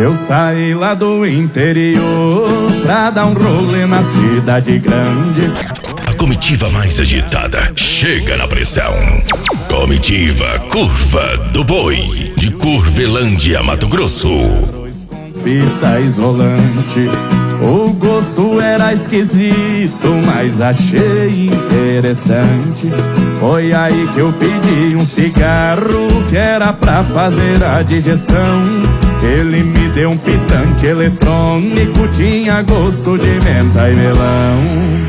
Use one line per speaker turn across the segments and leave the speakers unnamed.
Eu saí lá do interior pra dar um rolê na cidade grande.
A comitiva mais agitada chega na pressão. Comitiva Curva do Boi, de Curvelândia, Mato Grosso.
Fita isolante, o gosto era esquisito, mas achei interessante. Foi aí que eu pedi um cigarro que era pra fazer a digestão. Ele me deu um pitante eletrônico, tinha gosto de menta e melão.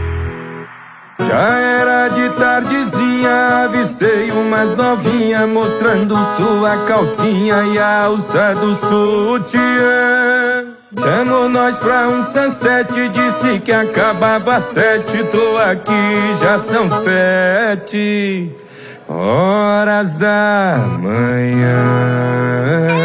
Já era de tardezinha, avistei umas novinha mostrando sua calcinha e a alça do sutiã. Chamou nós pra um sunset, disse que acabava às 7. Tô aqui, já são 7 horas da manhã.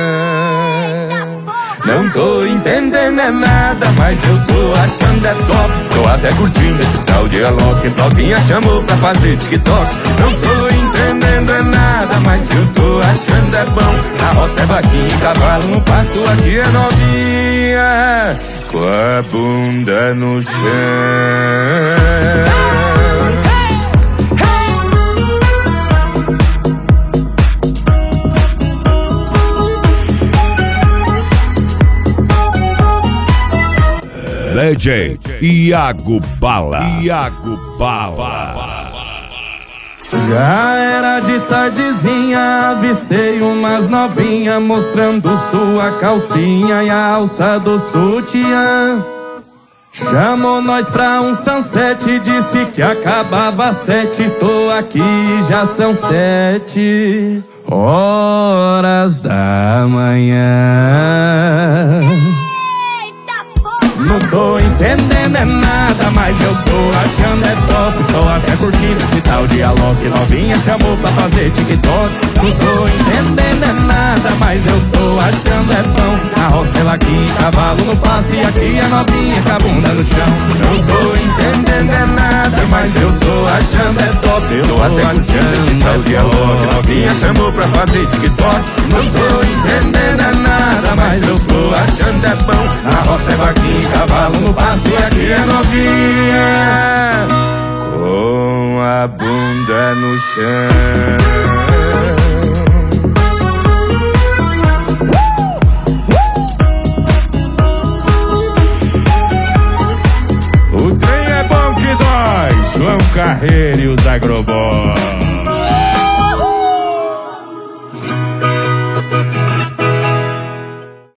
Não tô entendendo é nada, mas eu tô achando é top. Tô até curtindo esse tal de Alok. Novinha chamou pra fazer TikTok. Não tô entendendo é nada, mas eu tô achando é bom. Na roça é vaquinha e cavalo, no pasto aqui é novinha com a bunda no chão.
DJ Iago Bala. Iago Bala.
Já era de tardezinha, avistei umas novinha mostrando sua calcinha e a alça do sutiã. Chamou nós pra um sunset, disse que acabava às 7. Tô aqui, já são 7 horas da manhã. Não tô entendendo é nada, mas eu tô achando é top. Tô até curtindo esse tal de Alok. Novinha chamou pra fazer TikTok. Não tô entendendo é nada, mas eu tô achando é bom. A roça é vaquinha, cavalo no pasto e aqui a novinha com a bunda no chão. Não tô entendendo é nada, mas eu tô achando é top. Eu tô até curtindo esse tal de Alok. Novinha chamou pra fazer TikTok. Não tô entendendo é nada, mas eu tô achando é bom. A roça é vaquinha, cavalo no pasto e aqui é novinha com a bunda no chão. O trem é bom que dói, João Carreiro e os Agroboys.